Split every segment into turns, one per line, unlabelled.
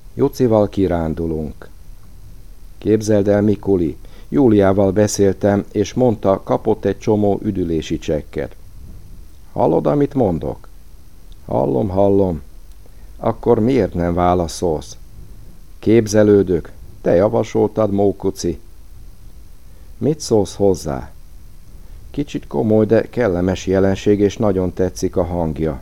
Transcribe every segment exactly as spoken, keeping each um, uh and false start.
Jucival kirándulunk. Képzeld el, Mikuli, Júliával beszéltem, és mondta, kapott egy csomó üdülési csekket. Hallod, amit mondok? Hallom, hallom. Akkor miért nem válaszolsz? Képzelődök. Te javasoltad, Mókuci. Mit szólsz hozzá? Kicsit komoly, de kellemes jelenség, és nagyon tetszik a hangja.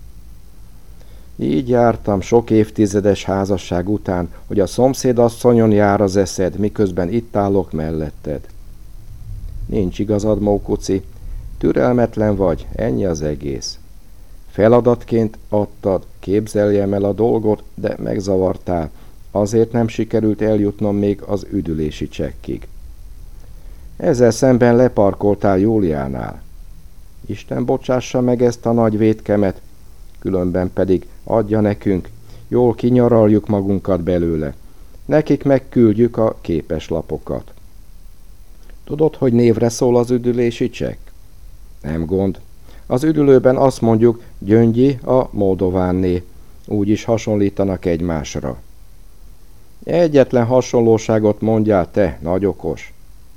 Így jártam sok évtizedes házasság után, hogy a szomszédasszonyon jár az eszed, miközben itt állok melletted. Nincs igazad, Mókuci. Türelmetlen vagy, ennyi az egész. Feladatként adtad, képzeljem el a dolgot, de megzavartál. Azért nem sikerült eljutnom még az üdülési csekkig. Ezzel szemben leparkoltál Júliánál. Isten bocsássa meg ezt a nagy vétkemet, különben pedig adja nekünk, jól kinyaraljuk magunkat belőle. Nekik megküldjük a képeslapokat. Tudod, hogy névre szól az üdülési csekk? Nem gond. Az üdülőben azt mondjuk, Gyöngyi a Moldovánné. Úgy is hasonlítanak egymásra. Egyetlen hasonlóságot mondjál te, nagy okos.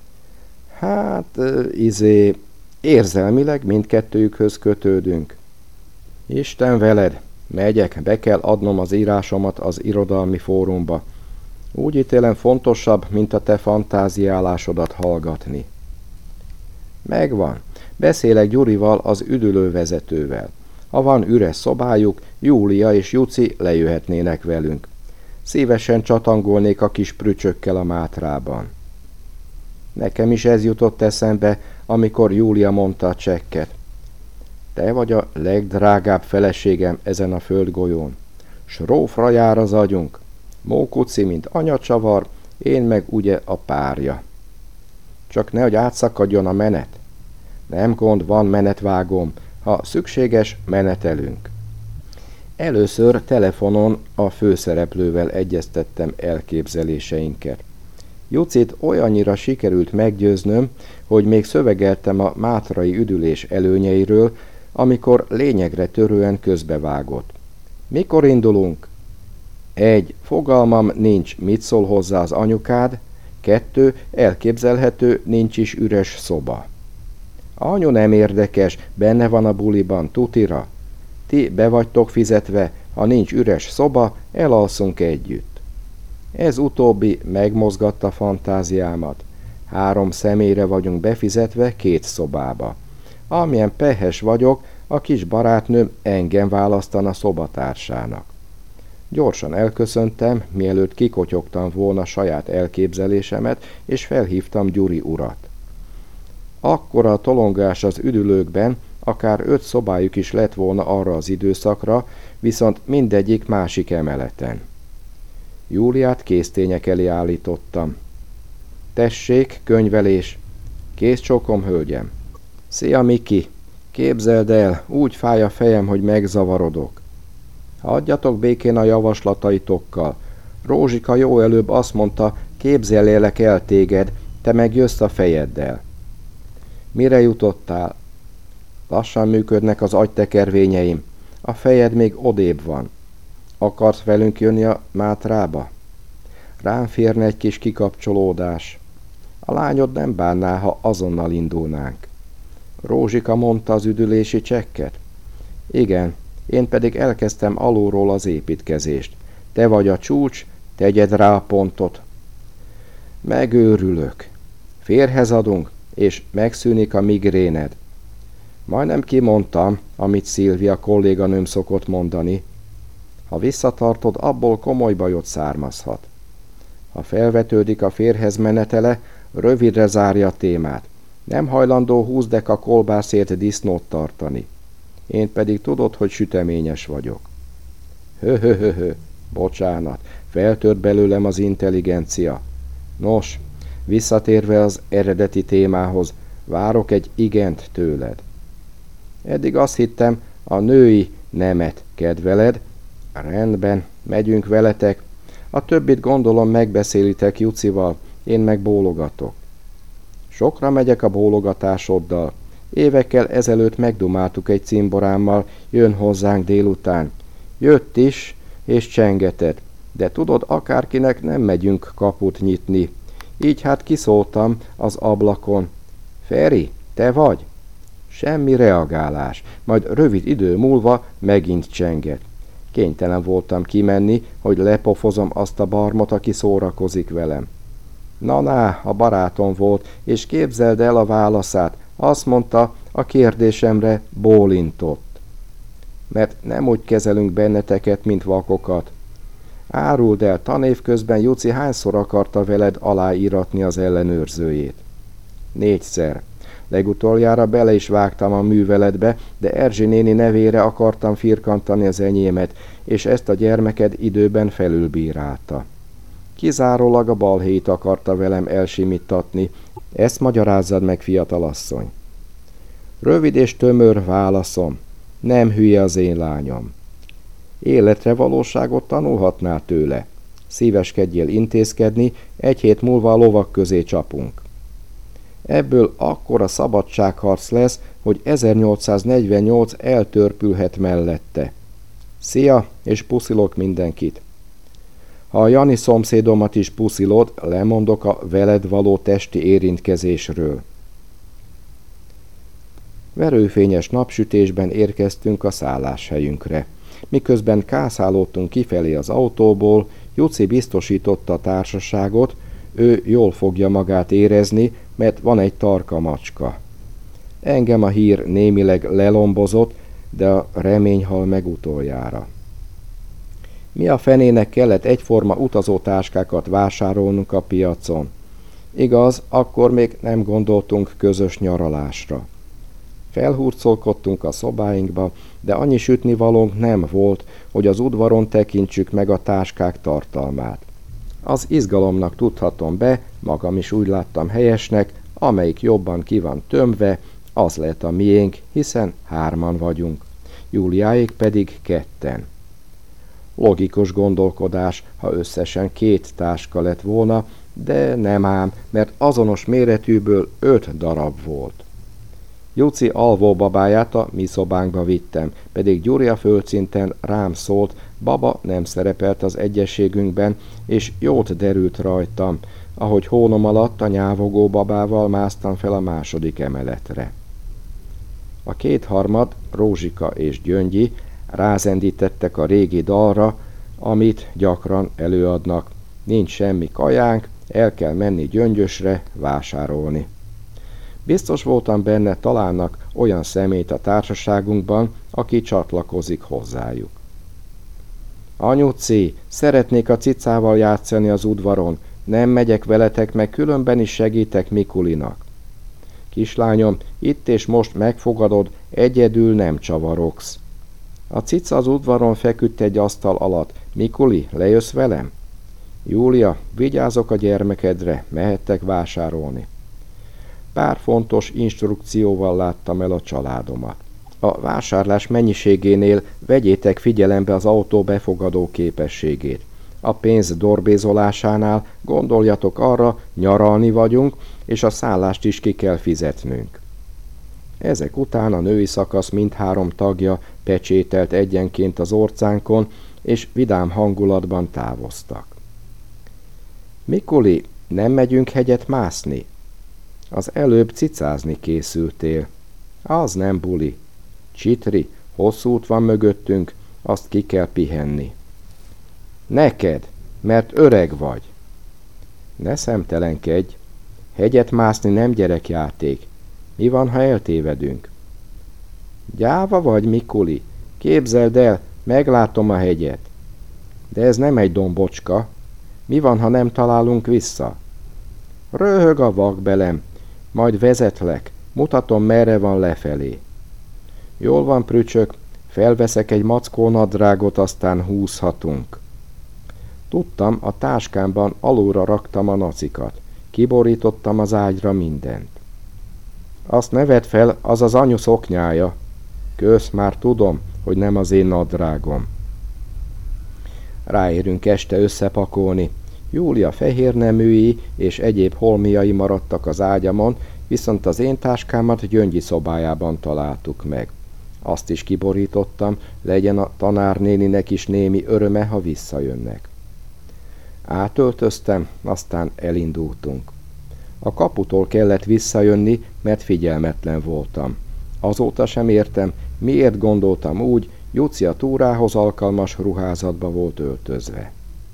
Hát, izé, érzelmileg mindkettőjükhöz kötődünk. Isten veled, megyek, be kell adnom az írásomat az irodalmi fórumba. Úgy ítélem, fontosabb, mint a te fantáziálásodat hallgatni. Megvan. Beszélek Gyurival, az üdülővezetővel. Ha van üres szobájuk, Júlia és Juci lejöhetnének velünk. Szívesen csatangolnék a kis prücsökkel a Mátrában. Nekem is ez jutott eszembe, amikor Júlia mondta a csekket. Te vagy a legdrágább feleségem ezen a földgolyón. Srófra jár az agyunk. Mókuci, mint anyacsavar, én meg ugye a párja. Csak nehogy átszakadjon a menet. Nem gond, van menetvágóm, ha szükséges, menetelünk. Először telefonon a főszereplővel egyeztettem elképzeléseinket. Jucit olyannyira sikerült meggyőznöm, hogy még szövegeltem a mátrai üdülés előnyeiről, amikor lényegre törően közbevágott. Mikor indulunk? Egy. Fogalmam nincs, mit szól hozzá az anyukád. Kettő. Elképzelhető, nincs is üres szoba. Anyu nem érdekes, benne van a buliban, tutira. Ti be vagytok fizetve, ha nincs üres szoba, elalszunk együtt. Ez utóbbi megmozgatta fantáziámat. Három személyre vagyunk befizetve két szobába. Amilyen pehes vagyok, a kis barátnőm engem választana szobatársának. Gyorsan elköszöntem, mielőtt kikotyogtam volna saját elképzelésemet, és felhívtam Gyuri urat. Akkora a tolongás az üdülőkben, akár öt szobájuk is lett volna arra az időszakra, viszont mindegyik másik emeleten. Júliát késztények elé állítottam. Tessék, könyvelés. Kész csókom, hölgyem. Szia, Miki. Képzeld el, úgy fáj a fejem, hogy megzavarodok. Hagyjatok békén a javaslataitokkal. Rózsika jó előbb azt mondta, képzelélek el téged, te meg jössz a fejeddel. Mire jutottál? Lassan működnek az agytekervényeim. A fejed még odébb van. Akarsz velünk jönni a Mátrába? Rám férne egy kis kikapcsolódás. A lányod nem bánná, ha azonnal indulnánk. Rózsika mondta az üdülési csekket? Igen, én pedig elkezdtem alulról az építkezést. Te vagy a csúcs, tegyed rá a pontot. Megőrülök. Férhez adunk, és megszűnik a migréned. Majdnem kimondtam, amit Szilvia kolléganőm szokott mondani. Ha visszatartod, abból komoly bajot származhat. Ha felvetődik a férhez menetele, rövidre zárja a témát. Nem hajlandó húsz deka kolbászért disznót tartani. Én pedig tudod, hogy süteményes vagyok. Hö-hö-hö-hö, bocsánat, feltört belőlem az intelligencia. Nos, visszatérve az eredeti témához, várok egy igent tőled. Eddig azt hittem, a női nemet kedveled. Rendben, megyünk veletek. A többit gondolom megbeszélitek Jucival, én meg bólogatok. Sokra megyek a bólogatásoddal. Évekkel ezelőtt megdumáltuk egy cimborámmal, jön hozzánk délután. Jött is, és csengetett. De tudod, akárkinek nem megyünk kaput nyitni. Így hát kiszóltam az ablakon. Feri, te vagy? Semmi reagálás, majd rövid idő múlva megint csengett. Kénytelen voltam kimenni, hogy lepofozom azt a barmot, aki szórakozik velem. Na-ná, a barátom volt, és képzeld el a válaszát. Azt mondta, a kérdésemre bólintott. Mert nem úgy kezelünk benneteket, mint vakokat. Áruld el, tanév közben Juci hányszor akarta veled aláíratni az ellenőrzőjét? Négyszer. Legutoljára bele is vágtam a műveletbe, de Erzsi néni nevére akartam firkantani az enyémet, és ezt a gyermeked időben felülbírálta. Kizárólag a balhéit akarta velem elsimítatni. Ezt magyarázzad meg, fiatalasszony. Rövid és tömör válaszom. Nem hülye az én lányom. Életre valóságot tanulhatnál tőle. Szíveskedjél intézkedni, egy hét múlva a lovak közé csapunk. Ebből akkora szabadságharc lesz, hogy ezernyolcszáznegyvennyolc eltörpülhet mellette. Szia, és puszilok mindenkit. Ha a Jani szomszédomat is puszilod, lemondok a veled való testi érintkezésről. Verőfényes napsütésben érkeztünk a szálláshelyünkre. Miközben kászálódtunk kifelé az autóból, Juci biztosította a társaságot, ő jól fogja magát érezni, mert van egy tarka macska. Engem a hír némileg lelombozott, de a remény hal meg utoljára. Mi a fenének kellett egyforma utazótáskákat vásárolnunk a piacon? Igaz, akkor még nem gondoltunk közös nyaralásra. Felhurcolkodtunk a szobáinkba, de annyi sütnivalónk nem volt, hogy az udvaron tekintsük meg a táskák tartalmát. Az izgalomnak tudhatom be, magam is úgy láttam helyesnek, amelyik jobban ki van tömve, az lett a miénk, hiszen hárman vagyunk, Júliáék pedig ketten. Logikus gondolkodás, ha összesen két táska lett volna, de nem ám, mert azonos méretűből öt darab volt. Juci alvóbabáját a mi szobánkba vittem, pedig Gyuri a földszinten rám szólt, baba nem szerepelt az egyességünkben, és jót derült rajtam, ahogy hónom alatt a nyávogó babával másztam fel a második emeletre. A kétharmad, Rózsika és Gyöngyi rázendítettek a régi dalra, amit gyakran előadnak. Nincs semmi kajánk, el kell menni Gyöngyösre vásárolni. Biztos voltam benne, találnak olyan személyt a társaságunkban, aki csatlakozik hozzájuk. Anyuci, szeretnék a cicával játszani az udvaron, nem megyek veletek, meg különben is segítek Mikulinak. Kislányom, itt és most megfogadod, egyedül nem csavarogsz. A cica az udvaron feküdt egy asztal alatt. Mikuli, lejössz velem? Júlia, vigyázok a gyermekedre, mehettek vásárolni. Pár fontos instrukcióval láttam el a családomat. A vásárlás mennyiségénél vegyétek figyelembe az autó befogadó képességét. A pénz dorbézolásánál gondoljatok arra, nyaralni vagyunk, és a szállást is ki kell fizetnünk. Ezek után a női szakasz mindhárom tagja pecsételt egyenként az orcánkon, és vidám hangulatban távoztak. Mikuli, nem megyünk hegyet mászni? Az előbb cicázni készültél. Az nem buli. Csitri, hosszú út van mögöttünk, azt ki kell pihenni. Neked, mert öreg vagy. Ne szemtelenkedj. Hegyet mászni nem gyerekjáték. Mi van, ha eltévedünk? Gyáva vagy, Mikuli? Képzeld el, meglátom a hegyet. De ez nem egy dombocska. Mi van, ha nem találunk vissza? Röhög a vakbelem, majd vezetlek, mutatom, merre van lefelé. Jól van, prücsök, felveszek egy mackó nadrágot, aztán húzhatunk. Tudtam, a táskámban alulra raktam a nacikat. Kiborítottam az ágyra mindent. Azt ne vedd fel, az az anyu szoknyája. Kösz, már tudom, hogy nem az én nadrágom. Ráérünk este összepakolni. Júlia fehérneműi és egyéb holmiai maradtak az ágyamon, viszont az én táskámat Gyöngyi szobájában találtuk meg. Azt is kiborítottam, legyen a tanárnéninek is némi öröme, ha visszajönnek. Átöltöztem, aztán elindultunk. A kaputól kellett visszajönni, mert figyelmetlen voltam. Azóta sem értem, miért gondoltam úgy, Juci a túrához alkalmas ruházatba volt öltözve.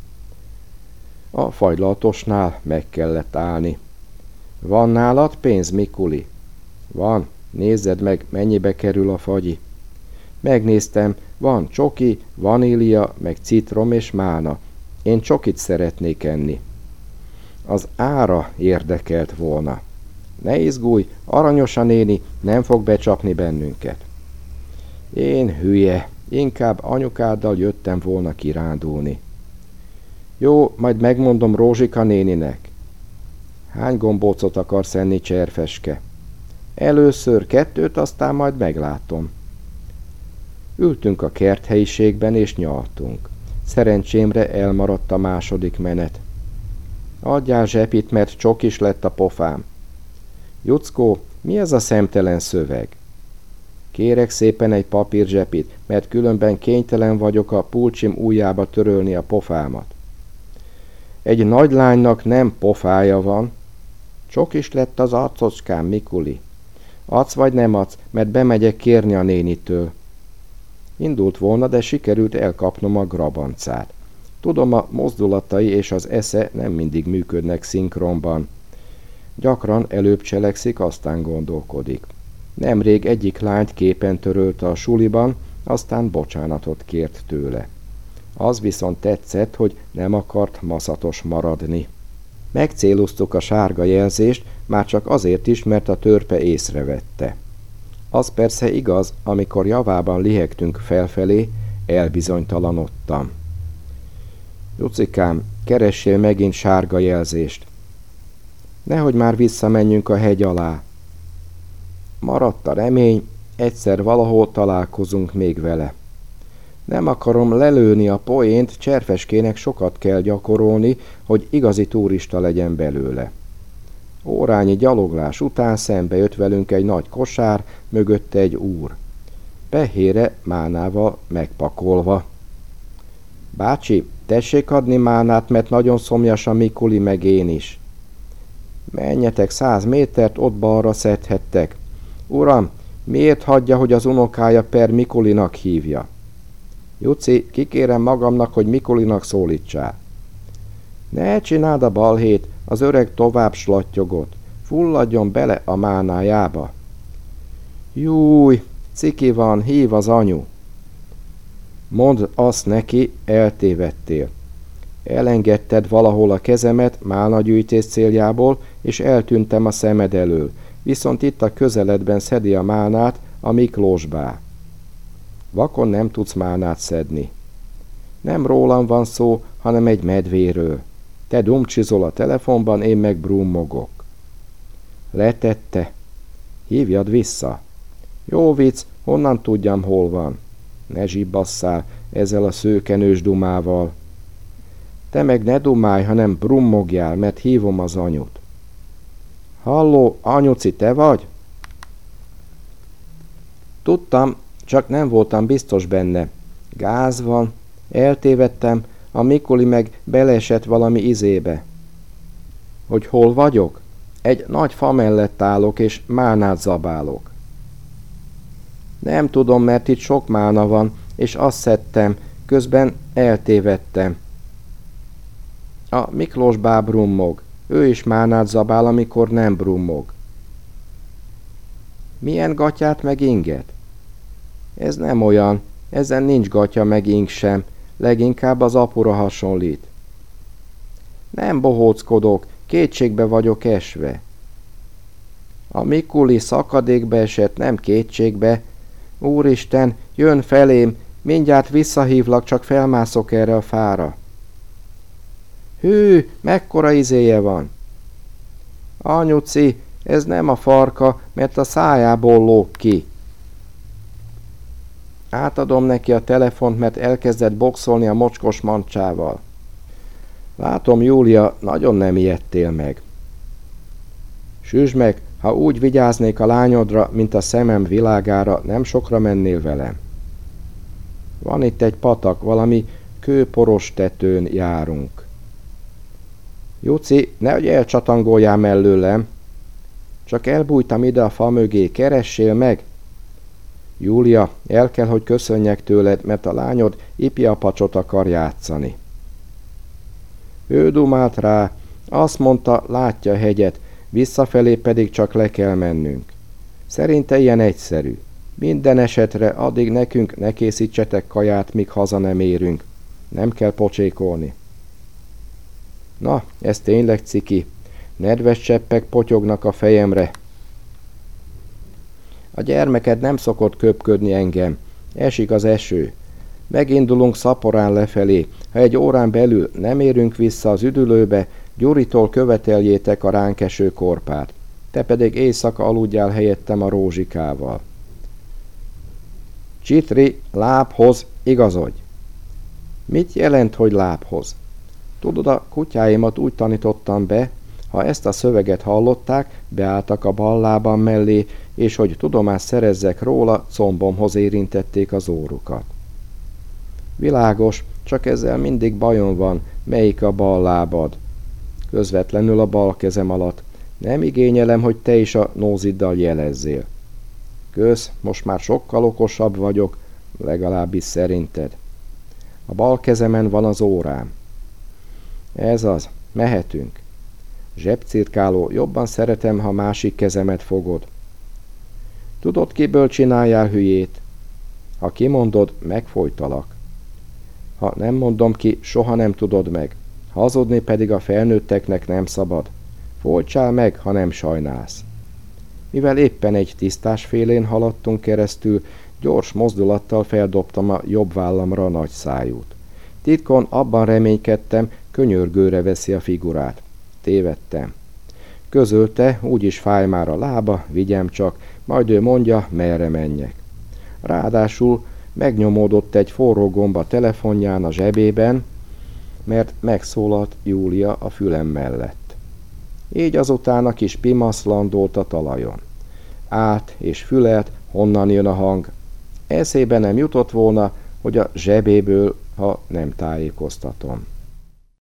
A fagylaltosnál meg kellett állni. Van nálad pénz, Mikuli? Van, nézzed meg, mennyibe kerül a fagyi. Megnéztem, van csoki, vanília, meg citrom és málna. Én csokit szeretnék enni. Az ára érdekelt volna. Ne izgulj, Aranyos a néni nem fog becsapni bennünket. Én hülye, inkább anyukáddal jöttem volna kirándulni. Jó, majd megmondom Rózsika néninek. Hány gombócot akarsz enni, cserfeske? Először kettőt, aztán majd meglátom. Ültünk a kerthelyiségben és nyaltunk. Szerencsémre elmaradt a második menet. Adjál zsepit, mert csokis lett a pofám. Juckó, mi ez a szemtelen szöveg? Kérek szépen egy papírzsepit, mert különben kénytelen vagyok a pulcsim ujjába törölni a pofámat. Egy nagy lánynak nem pofája van. Csokis lett az arcocskám, Mikuli. Adsz vagy nem adsz, mert bemegyek kérni a nénitől. Indult volna, de sikerült elkapnom a grabancát. Tudom, a mozdulatai és az esze nem mindig működnek szinkronban. Gyakran előbb cselekszik, aztán gondolkodik. Nemrég egyik lányt képen törölte a suliban, aztán bocsánatot kért tőle. Az viszont tetszett, hogy nem akart maszatos maradni. Megcéloztuk a sárga jelzést, már csak azért is, mert a törpe észrevette. Az persze igaz, amikor javában lihegtünk felfelé, elbizonytalanodtam. Jucikám, keressél megint sárga jelzést. Nehogy már visszamenjünk a hegy alá. Maradt a remény, egyszer valahol találkozunk még vele. Nem akarom lelőni a poént, cserfeskének sokat kell gyakorolni, hogy igazi turista legyen belőle. Órányi gyaloglás után szembe jött velünk egy nagy kosár, mögötte egy úr. Pehére mánával megpakolva. Bácsi, tessék adni mánát, mert nagyon szomjas a Mikuli, meg én is. Menjetek száz métert, ott balra szedhettek. Uram, miért hagyja, hogy az unokája per Mikulinak hívja? Juci, kikérem magamnak, hogy Mikulinak szólítsál. Ne csináld a balhét, az öreg tovább slattyogott. Fulladjon bele a mánájába. Júj, ciki van, hív az anyu. Mondd azt neki, eltévedtél. Elengedted valahol a kezemet málnagyűjtés céljából, és eltűntem a szemed elől. Viszont itt a közeledben szedi a málnát a Miklósbá. Vakon nem tudsz málnát szedni. Nem rólam van szó, hanem egy medvéről. Te dumcsizol a telefonban, én meg brummogok. Letette. Hívjad vissza. Jó vicc, honnan tudjam, hol van. Ne zsibbasszál ezzel a szőkenős dumával. Te meg ne dumálj, hanem brummogjál, mert hívom az anyut. Halló, anyuci, te vagy? Tudtam, csak nem voltam biztos benne. Gáz van, eltévedtem, a Mikuli meg beleesett valami izébe. Hogy hol vagyok? Egy nagy fa mellett állok, és málnát zabálok. Nem tudom, mert itt sok málna van, és azt szedtem, közben eltévedtem. A Miklós bá brummog. Ő is málnát zabál, amikor nem brummog. Milyen gatyát meg inget? Ez nem olyan, ezen nincs gatya meg ing sem, leginkább az apura hasonlít. Nem bohóckodok, kétségbe vagyok esve. A Mikuli szakadékbe esett, nem kétségbe. Úristen, jön felém, mindjárt visszahívlak, csak felmászok erre a fára. Hű, mekkora izéje van. Anyuci, ez nem a farka, mert a szájából lóg ki. Átadom neki a telefont, mert elkezdett boxolni a mocskos mancsával. Látom, Júlia, nagyon nem ijedtél meg. Süsd meg, ha úgy vigyáznék a lányodra, mint a szemem világára, nem sokra mennél velem. Van itt egy patak, valami kőporos tetőn járunk. Juci, nehogy elcsatangoljál mellőlem. Csak elbújtam ide a fa mögé, keressél meg. Júlia, el kell, hogy köszönjek tőled, mert a lányod ipi a pacsot akar játszani. Ő dumált rá, azt mondta, látja a hegyet, visszafelé pedig csak le kell mennünk. Szerinte ilyen egyszerű. Minden esetre addig nekünk ne készítsetek kaját, míg haza nem érünk. Nem kell pocsékolni. Na, ez tényleg ciki. Nedves cseppek potyognak a fejemre. A gyermeked nem szokott köpködni engem. Esik az eső. Megindulunk szaporán lefelé. Ha egy órán belül nem érünk vissza az üdülőbe, Gyuritól követeljétek a ránk eső korpát. Te pedig éjszaka aludjál helyettem a Rózsikával. Csitri, lábhoz, igazodj! Mit jelent, hogy lábhoz? Tudod, a kutyáimat úgy tanítottam be, ha ezt a szöveget hallották, beálltak a bal lábam mellé, és hogy tudomást szerezzek róla, combomhoz érintették az órukat. Világos, csak ezzel mindig bajom van, melyik a bal lábad. Közvetlenül a bal kezem alatt. Nem igényelem, hogy te is a nóziddal jelezzél. Kösz, most már sokkal okosabb vagyok, legalábbis szerinted. A bal kezemen van az órám. Ez az, mehetünk. Zsebcirkáló, jobban szeretem, ha másik kezemet fogod. Tudod, kiből csináljál hülyét? Ha kimondod, megfojtalak. Ha nem mondom ki, soha nem tudod meg. Hazudni pedig a felnőtteknek nem szabad. Folytsál meg, ha nem sajnálsz. Mivel éppen egy tisztás félén haladtunk keresztül, gyors mozdulattal feldobtam a jobb vállamra a nagy szájút. Titkon abban reménykedtem, könyörgőre veszi a figurát. Tévedtem. Közölte, úgyis fáj már a lába, vigyem csak, majd ő mondja, merre menjek. Ráadásul megnyomódott egy forró gomb a telefonján a zsebében, mert megszólalt Júlia a fülem mellett. Így azután a kis pimasz landolt a talajon. Át és fülelt, honnan jön a hang. Eszébe nem jutott volna, hogy a zsebéből, ha nem tájékoztatom.